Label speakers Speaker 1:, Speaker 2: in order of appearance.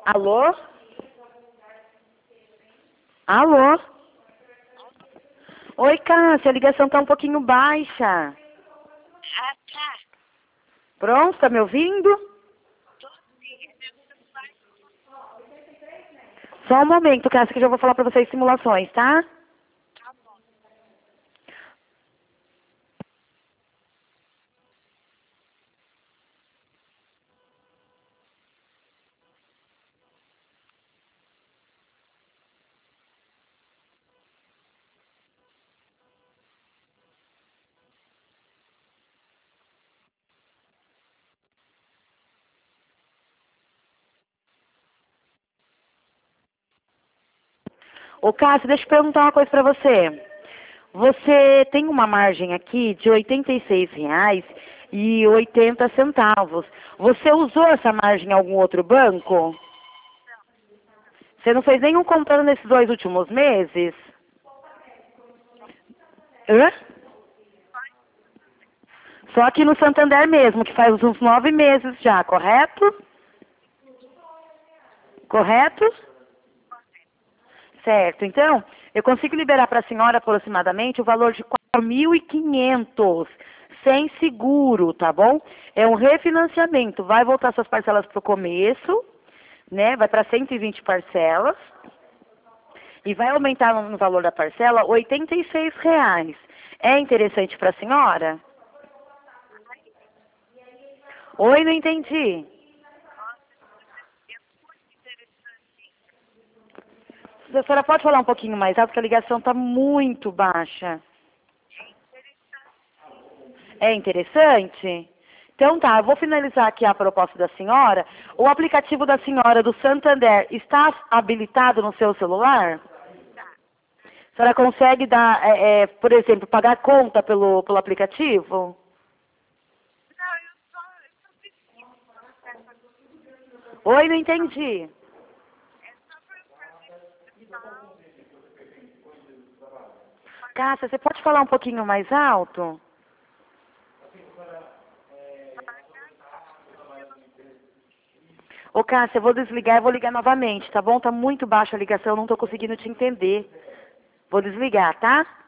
Speaker 1: Alô? Alô? Oi, Cássia, a ligação tá um pouquinho baixa.
Speaker 2: Ah, tá.
Speaker 1: Pronto, tá me ouvindo?
Speaker 2: Tô sim.
Speaker 1: Só um momento, Cássia, que eu já vou falar pra vocês simulações, tá?
Speaker 2: Tá bom.
Speaker 1: Ô, Cássia, deixa eu perguntar uma coisa pra você. Você tem uma margem aqui de R$ 86,80. Você usou essa margem em algum outro banco? Você não fez nenhum comprando nesses 2 últimos meses? Hã? Só aqui no Santander mesmo, que faz uns 9 meses já, correto? Correto? Certo. Então, eu consigo liberar para a senhora aproximadamente o valor de 4.500, sem seguro, tá bom? É um refinanciamento. Vai voltar suas parcelas para o começo, né? Vai para 120 parcelas. E vai aumentar no valor da parcela R$ 86. É interessante para a senhora? Oi, não entendi. A senhora pode falar um pouquinho mais alto, porque a ligação está muito baixa. É interessante? Então tá, eu vou finalizar aqui a proposta da senhora. O aplicativo da senhora do Santander está habilitado no seu celular? A senhora consegue dar, por exemplo, pagar conta pelo aplicativo?
Speaker 2: Não, eu só preciso acesso a
Speaker 1: Oi, não entendi.
Speaker 2: é só para mensal.
Speaker 1: Cássia, você pode falar um pouquinho mais alto? Ô, Cássia, eu vou desligar e vou ligar novamente, tá bom? Tá muito baixa a ligação, eu não tô conseguindo te entender. Vou desligar, tá?